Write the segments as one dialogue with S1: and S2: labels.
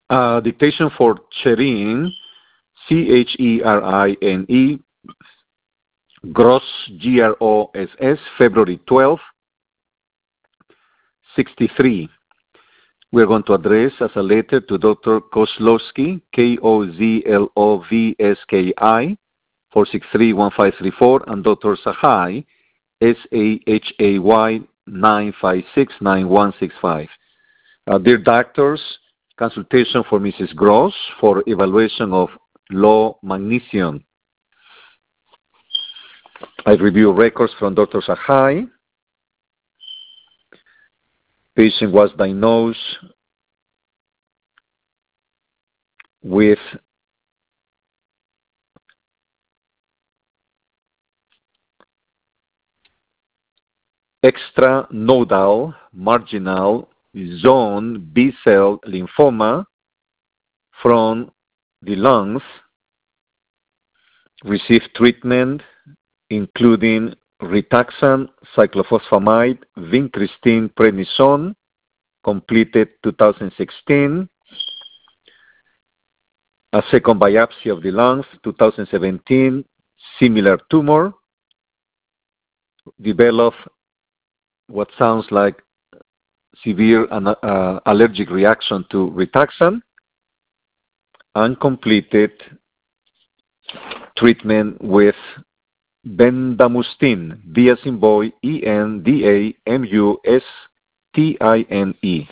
S1: Dictation for Cherine, Cherine, Gross, Gross, February 12, 63. We're going to address as a letter to Dr. Kozlowski, Kozlovski, 463-1534, and Dr. Sahai, Sahay, 956-9165. Dear doctors, consultation for Mrs. Gross for evaluation of low magnesium. I review records from Dr. Sahai. Patient was diagnosed with extranodal marginal zone B-cell lymphoma from the lungs, received treatment including Rituxan, cyclophosphamide, vincristine, prednisone, completed 2016. A second biopsy of the lungs, 2017, similar tumor, developed what sounds like severe allergic reaction to Rituxan, and completed treatment with bendamustine, B as in boy, Endamustine.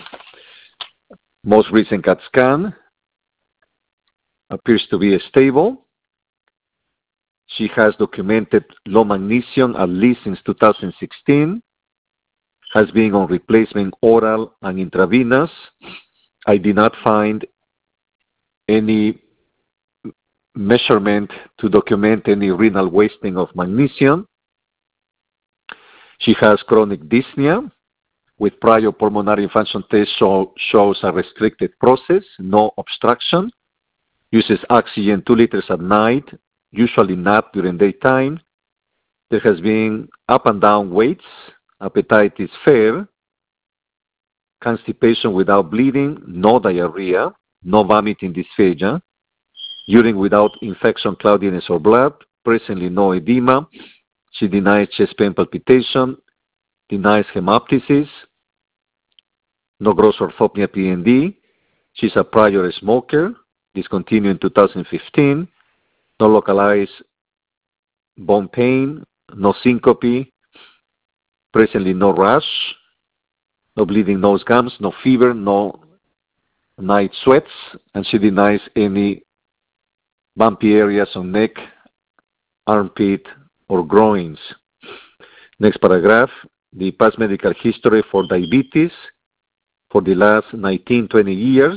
S1: Most recent CAT scan appears to be stable. She has documented low magnesium at least since 2016, has been on replacement oral and intravenous. I did not find any measurement to document any renal wasting of magnesium. She has chronic dyspnea with prior pulmonary function test shows a restricted process, no obstruction. Uses oxygen 2 liters at night, usually not during daytime. There has been up and down weights, appetite is fair, constipation without bleeding, no diarrhea, no vomiting dysphagia, urine without infection, cloudiness, or blood, presently no edema. She denies chest pain palpitation, denies hemoptysis, no gross orthopnea PND. She's a prior smoker, discontinued in 2015, no localized bone pain, no syncope, presently no rash, no bleeding nose gums, no fever, no night sweats, and she denies any bumpy areas on neck, armpit, or groins. Next paragraph, the past medical history for diabetes for the last 19-20 years.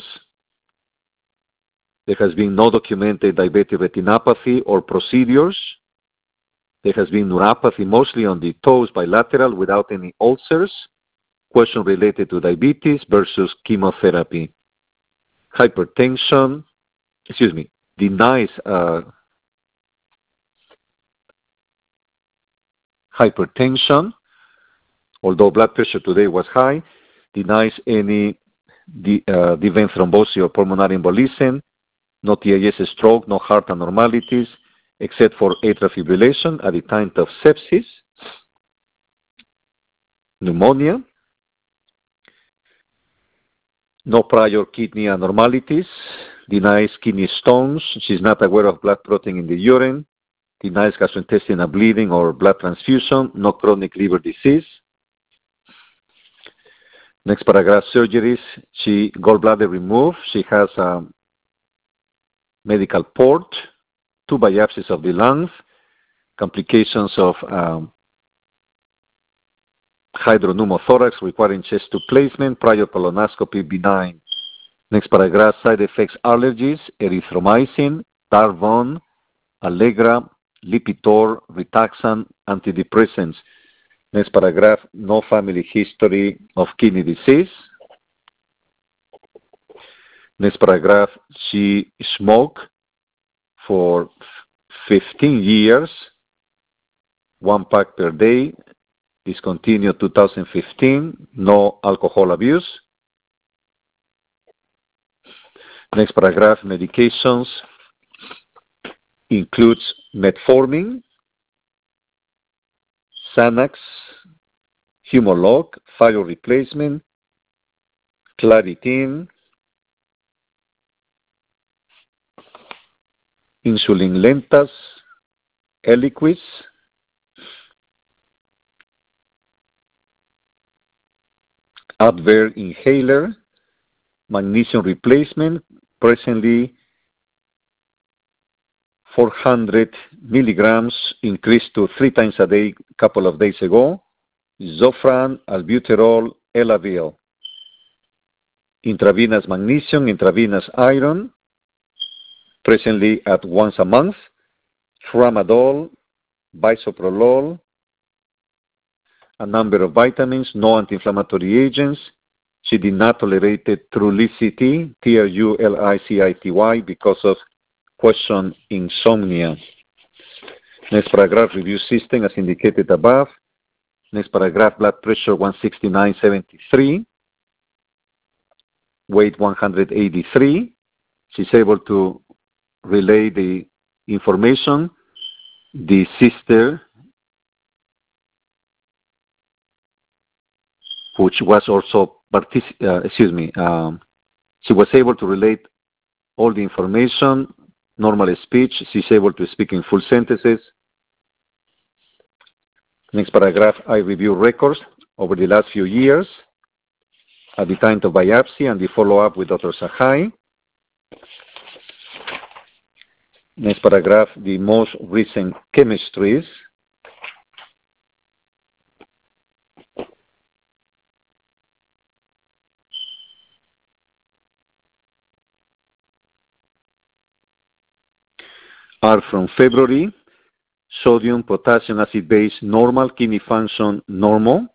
S1: There has been no documented diabetic retinopathy or procedures. There has been neuropathy mostly on the toes bilateral without any ulcers. Question related to diabetes versus chemotherapy. Hypertension, denies hypertension, although blood pressure today was high, denies any vein thrombosis or pulmonary embolism, no TIS stroke, no heart abnormalities, except for atrial fibrillation at the time of sepsis, pneumonia, no prior kidney abnormalities, denies kidney stones. She's not aware of blood clotting in the urine, denies gastrointestinal bleeding or blood transfusion, no chronic liver disease. Next paragraph, surgeries. She gallbladder removed. She has a medical port, 2 biopsies of the lungs, complications of hydropneumothorax requiring chest tube placement, prior colonoscopy benign. Next paragraph, side effects, allergies, erythromycin, Darvon, Allegra, Lipitor, Rituxan, antidepressants. Next paragraph, no family history of kidney disease. Next paragraph, she smoked for 15 years, 1 pack per day, discontinued 2015, no alcohol abuse. Next paragraph, medications includes metformin, Xanax, Humolog, thyroid replacement, Claritin, insulin lentas, Eliquis, Advair inhaler, magnesium replacement, presently 400 milligrams, increased to 3 times a day a couple of days ago, Zofran, albuterol, Elavil. Intravenous magnesium, intravenous iron, presently at once a month, tramadol, bisoprolol, a number of vitamins, no anti-inflammatory agents. She did not tolerate Trulicity, Trulicity, because of question insomnia. Next paragraph, review system as indicated above. Next paragraph, blood pressure 169/73, weight 183. She's able to relay the information. The sister, which was also she was able to relate all the information, normal speech. She's able to speak in full sentences. Next paragraph, I review records over the last few years at the time of biopsy and the follow-up with Dr. Sahai. Next paragraph, the most recent chemistries. Are from February. Sodium, potassium, acid base, normal. Kidney function, normal.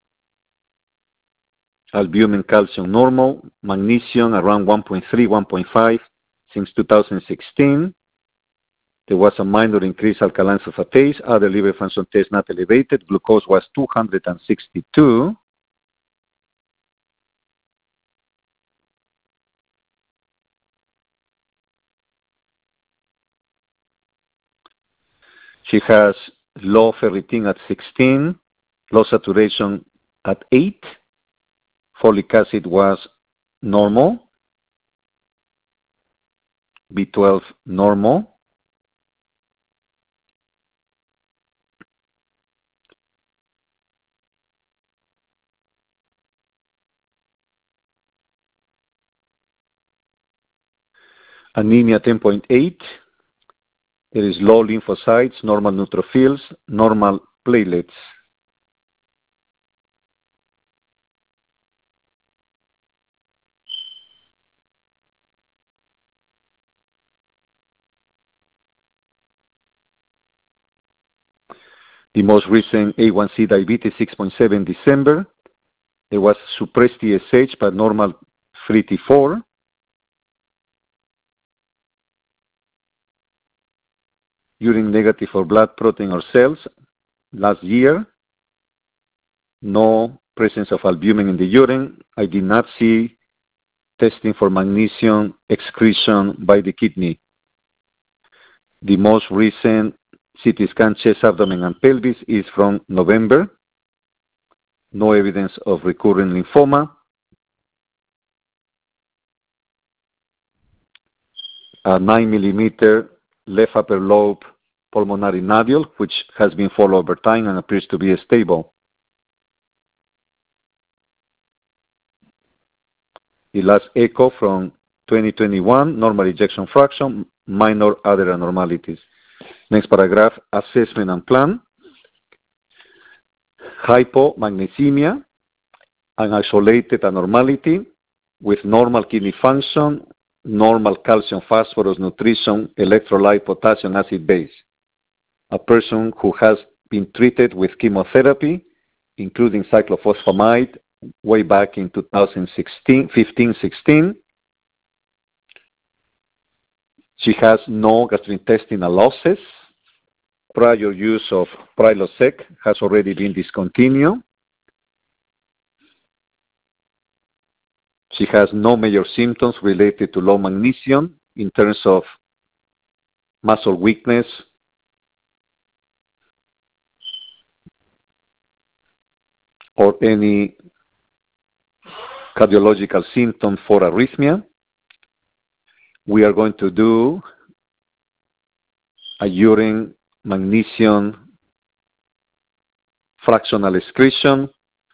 S1: Albumin, calcium, normal. Magnesium, around 1.3, 1.5 since 2016. There was a minor increase alkaline sulfatase. Other liver function tests not elevated. Glucose was 262. She has low ferritin at 16, low saturation at 8. Folic acid was normal. B12 normal. Anemia 10.8. There is low lymphocytes, normal neutrophils, normal platelets. The most recent A1C diabetes 6.7 December. There was suppressed TSH but normal free T4. Urine negative for blood protein or cells last year. No presence of albumin in the urine. I did not see testing for magnesium excretion by the kidney. The most recent CT scan chest, abdomen, and pelvis is from November. No evidence of recurrent lymphoma. A 9 millimeter left upper lobe pulmonary nodule, which has been followed over time and appears to be stable. The last echo from 2021, normal ejection fraction, minor other abnormalities. Next paragraph, assessment and plan. Hypomagnesemia, an isolated abnormality with normal kidney function, normal calcium, phosphorus, nutrition, electrolyte, potassium, acid base. A person who has been treated with chemotherapy, including cyclophosphamide, way back in 2015-16. She has no gastrointestinal losses. Prior use of Prilosec has already been discontinued. She has no major symptoms related to low magnesium in terms of muscle weakness, or any cardiological symptom for arrhythmia. We are going to do a urine magnesium fractional excretion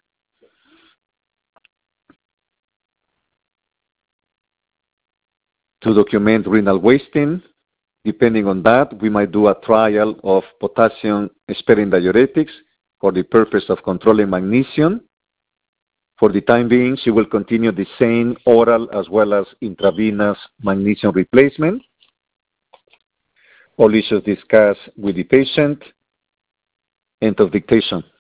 S1: to document renal wasting. Depending on that, we might do a trial of potassium-sparing diuretics for the purpose of controlling magnesium. For the time being, she will continue the same oral as well as intravenous magnesium replacement. All issues discussed with the patient. End of dictation.